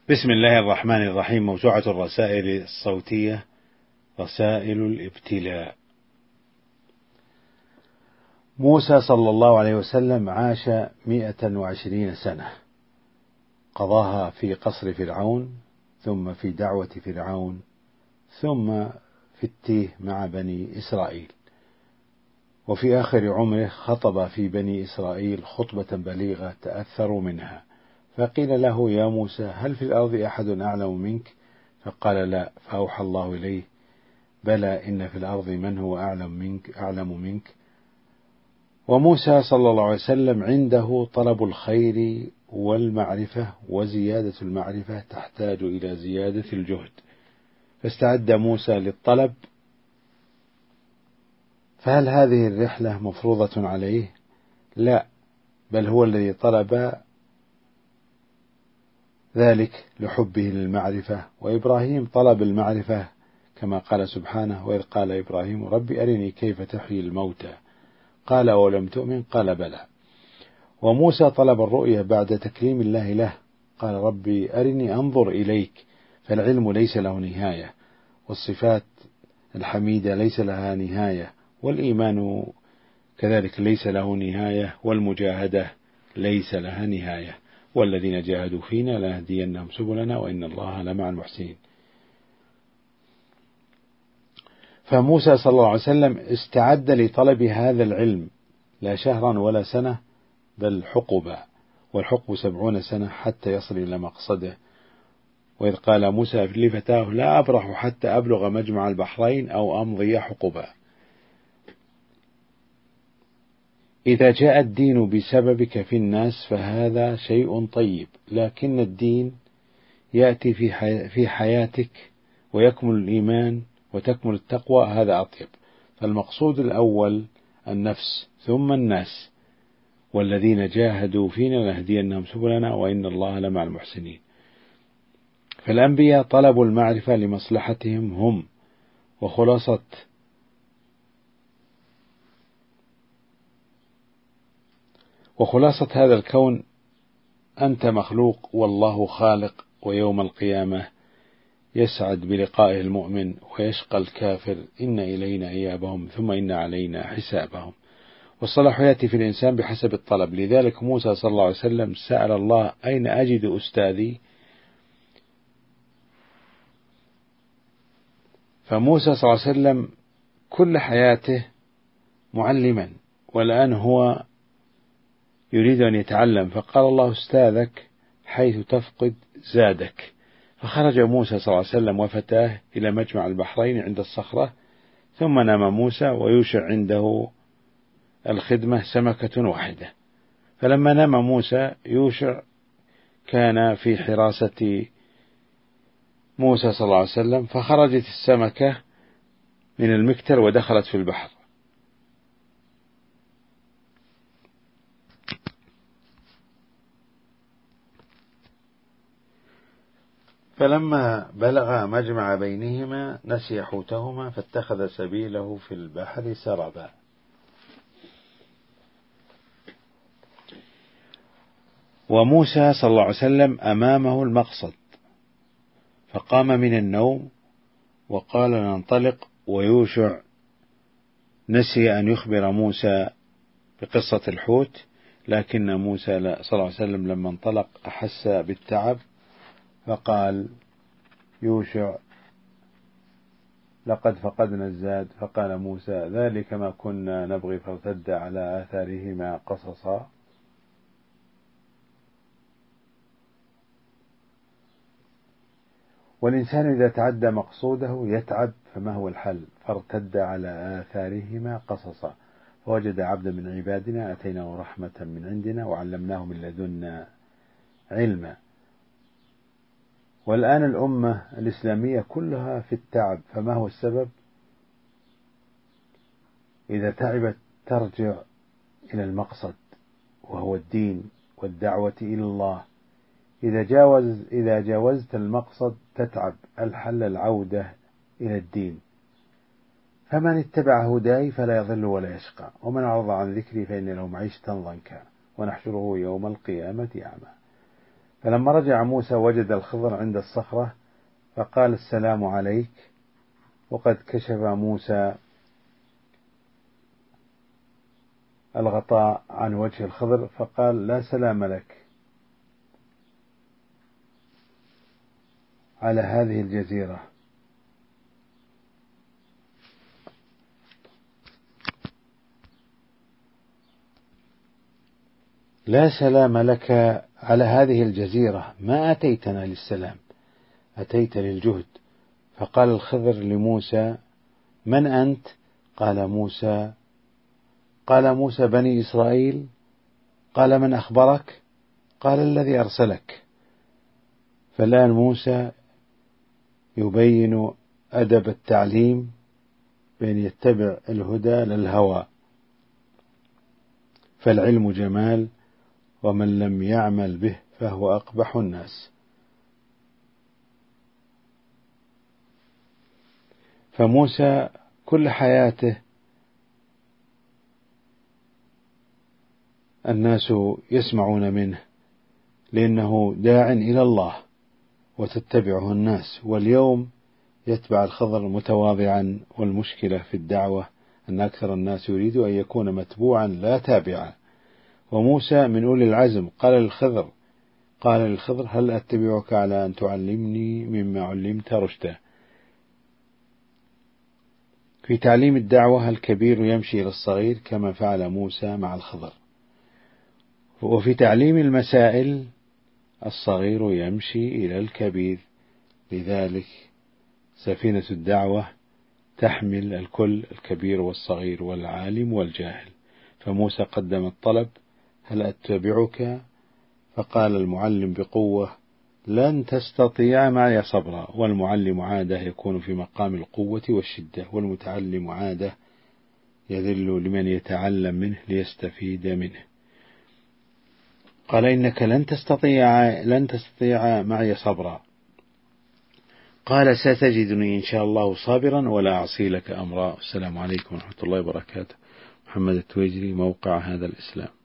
بسم الله الرحمن الرحيم. موسوعة الرسائل الصوتية، رسائل الابتلاء. موسى صلى الله عليه وسلم عاش 120 سنة، قضاها في قصر فرعون، ثم في دعوة فرعون، ثم في التيه مع بني إسرائيل. وفي آخر عمره خطب في بني إسرائيل خطبة بليغة تأثروا منها، فقيل له: يا موسى، هل في الأرض أحد أعلم منك؟ فقال: لا. فأوحى الله إليه: بلى، إن في الأرض من هو أعلم منك. وموسى صلى الله عليه وسلم عنده طلب الخير والمعرفة، وزيادة المعرفة تحتاج إلى زيادة الجهد، فاستعد موسى للطلب. فهل هذه الرحلة مفروضة عليه؟ لا، بل هو الذي طلب ذلك لحبه للمعرفة. وإبراهيم طلب المعرفة كما قال سبحانه: وإذ قال إبراهيم رب أرني كيف تحيي الموتى، قال أولم تؤمن، قال بلى. وموسى طلب الرؤية بعد تكريم الله له، قال ربي أرني أنظر إليك. فالعلم ليس له نهاية، والصفات الحميدة ليس لها نهاية، والإيمان كذلك ليس له نهاية، والمجاهدة ليس لها نهاية. والذين جاهدوا فينا لنهدينهم سبلنا وإن الله لمع المحسنين. فموسى صلى الله عليه وسلم استعد لطلب هذا العلم، لا شهرا ولا سنة، بل حقبا، والحقب 70 سنة حتى يصل إلى مقصده. وإذ قال موسى لفتاه: لا أبرح حتى أبلغ مجمع البحرين أو أمضي حقبا. إذا جاء الدين بسببك في الناس فهذا شيء طيب، لكن الدين يأتي في حياتك ويكمل الإيمان وتكمل التقوى، هذا أطيب. فالمقصود الأول النفس ثم الناس، والذين جاهدوا فينا لنهدينهم سبلنا وإن الله لمع المحسنين. فالأنبياء طلبوا المعرفة لمصلحتهم هم، وخلاصة هذا الكون: أنت مخلوق والله خالق، ويوم القيامة يسعد بلقائه المؤمن ويشقى الكافر. إن إلينا إيابهم ثم إن علينا حسابهم. والصلاح يأتي في الإنسان بحسب الطلب. لذلك موسى صلى الله عليه وسلم سأل الله: أين أجد أستاذي؟ فموسى صلى الله عليه وسلم كل حياته معلما، والآن هو يريد أن يتعلم، فقال الله: أستاذك حيث تفقد زادك. فخرج موسى صلى الله عليه وسلم وفتاه إلى مجمع البحرين عند الصخرة، ثم نام موسى ويوشع عنده الخدمة سمكة واحدة. فلما نام موسى، يوشع كان في حراسة موسى صلى الله عليه وسلم، فخرجت السمكة من المكتل ودخلت في البحر. فلما بلغ مجمع بينهما نسي حوتهما فاتخذ سبيله في البحر سربا. وموسى صلى الله عليه وسلم أمامه المقصد، فقام من النوم وقال: ننطلق. ويوشع نسي أن يخبر موسى بقصة الحوت، لكن موسى صلى الله عليه وسلم لما انطلق أحس بالتعب، فقال يوشع: لقد فقدنا الزاد. فقال موسى: ذلك ما كنا نبغي، فارتد على آثارهما قصصا. والإنسان إذا تعدى مقصوده يتعب، فما هو الحل؟ فارتد على آثارهما قصصا، فوجد عبدا من عبادنا أتيناه رحمة من عندنا وعلمناه من لدنا علما. والآن الأمة الإسلامية كلها في التعب، فما هو السبب؟ إذا تعبت ترجع إلى المقصد، وهو الدين والدعوة إلى الله. إذا جاوزت المقصد تتعب. الحل العودة إلى الدين. فمن اتبع هداي فلا يضل ولا يشقى، ومن أعرض عن ذكري فإن له معيشة ضنكا ونحشره يوم القيامة أعمى. فلما رجع موسى وجد الخضر عند الصخرة فقال السلام عليك، وقد كشف موسى الغطاء عن وجه الخضر فقال لا سلام لك على هذه الجزيرة. لا سلام لك على هذه الجزيرة، ما أتيتنا للسلام، أتيت للجهد. فقال الخضر لموسى من أنت؟ قال موسى بني إسرائيل. قال من أخبرك؟ قال الذي أرسلك. فالآن موسى يبين أدب التعليم بأن يتبع الهدى للهوى، فالعلم جمال ومن لم يعمل به فهو أقبح الناس. فموسى كل حياته الناس يسمعون منه لأنه داع إلى الله وتتبعه الناس، واليوم يتبع الخضر متواضعا. والمشكلة في الدعوة أن أكثر الناس يريد أن يكون متبوعا لا تابعا. وموسى من أولي العزم قال للخضر هل أتبعك على أن تعلمني مما علمت رشدا. في تعليم الدعوة الكبير يمشي إلى الصغير كما فعل موسى مع الخضر، وفي تعليم المسائل الصغير يمشي إلى الكبير. لذلك سفينة الدعوة تحمل الكل، الكبير والصغير والعالم والجاهل. فموسى قدم الطلب هل أتبعك؟ فقال المعلم بقوة لن تستطيع معي صبرا. والمعلم عادة يكون في مقام القوة والشدة، والمتعلم عادة يذل لمن يتعلم منه ليستفيد منه. قال إنك لن تستطيع معي صبرا. قال ستجدني إن شاء الله صابرا ولا أعصي لك أمرا. السلام عليكم ورحمة الله وبركاته. محمد التويجري، موقع هذا الإسلام.